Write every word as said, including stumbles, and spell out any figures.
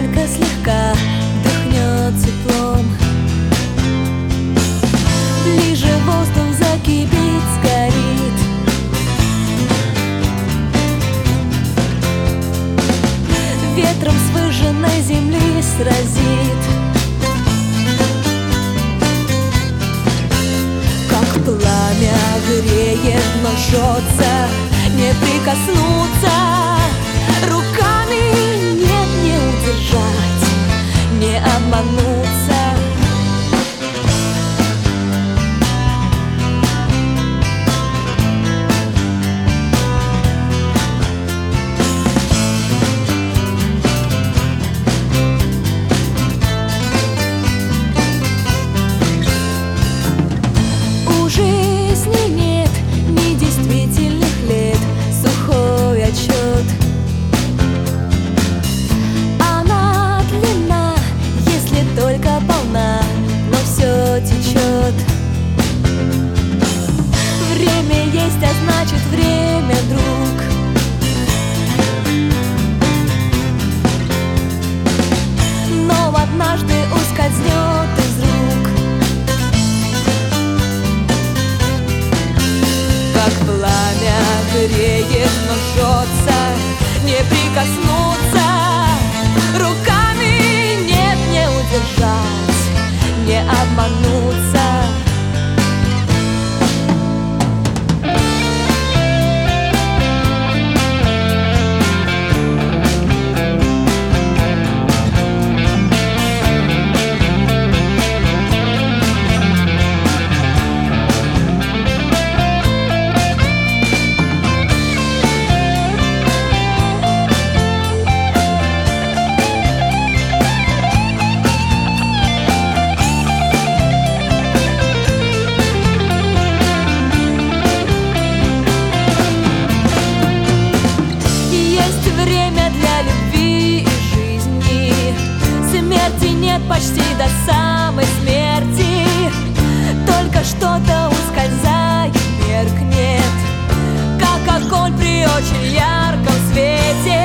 только слегка вдохнет теплом. Ближе воздух закипит, сгорит. Ветром с выжженной земли сразит. Как пламя греет, но жжется, не прикоснуться руками, нет, не удержать, не обмануться. У жизни нет недействительных лет, сухой отчет. Она длинна, если только полна, но все течет. Время есть, а значит время, друг. Но однажды ускользнет из рук. Как пламя греет, но жжется, не прикоснуться руками, нет, не удержать, не обмануться. Время для любви и жизни. Смерти нет почти до самой смерти. Только что-то ускользает, меркнет, как огонь при очень ярком свете.